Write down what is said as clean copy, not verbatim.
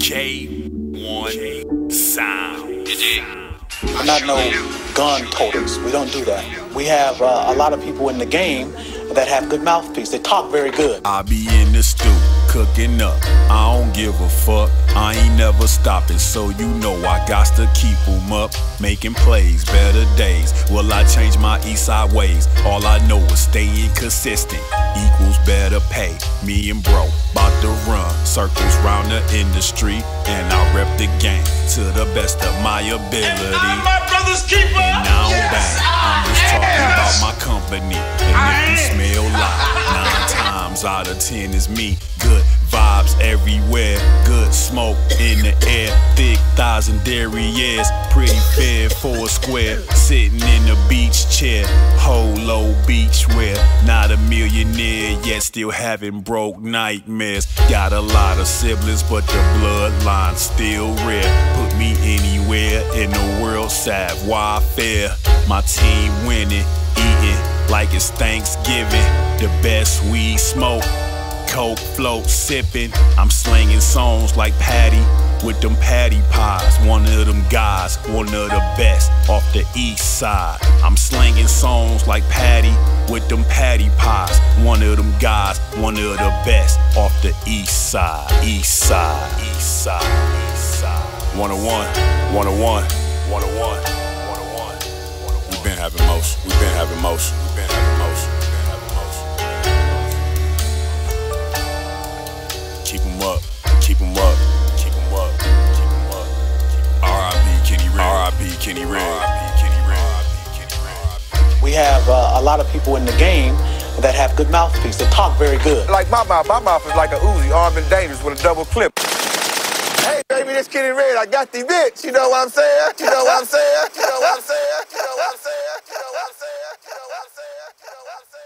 K1 Sound. We're not no gun toters. We don't do that. We have a lot of people in the game that have good mouthpiece. They talk very good. I be in the stew, cooking up. I don't give a fuck. I ain't never stopping, so you know I got to keep 'em up. Making plays, better days. Will I change my east side ways? All I know is staying consistent equals better pay. Me and bro, bout to run circles round the industry, and I rep the game to the best of my ability. And I'm my brother's keeper. And I don't bang, I'm just talking about my company. And if you smell like 9 times out of 10 is me. Good vibes everywhere, good smoke in the air, thick thighs and derrieres, pretty fair for a square, sitting in a beach chair, Polo beach wear, not a millionaire yet still having broke nightmares. Got a lot of siblings but the bloodline still rare. Put me anywhere in the world, savoir faire. My team winning, eating like it's Thanksgiving. The best weed smoke, coke float sipping. I'm slinging songs like Patty with them patty pies. One of them guys, one of the best off the east side. I'm slinging songs like Patty with them patty pies. One of them guys, one of the best off the east side. East side, east side, east side. 101, 101, 101, 101. We've been having motion, we've been having motion, we've been having motion. Keep 'em up, keep 'em up, keep 'em up, keep 'em up. R.I.P. Kenny Red, R.I.P. Kenny Red, R.I.P. Kenny Red, R.I.P. Kenny Red. We have a lot of people in the game that have good mouthpiece. They talk very good. Like my mouth is like a Uzi, armed and dangerous with a double clip. Hey, baby, this Kenny Red, I got these bitch. You know what I'm saying? You know what I'm saying? You know what I'm saying? You know what I'm saying? You know what I'm saying? You know what I'm saying? You know what I'm saying?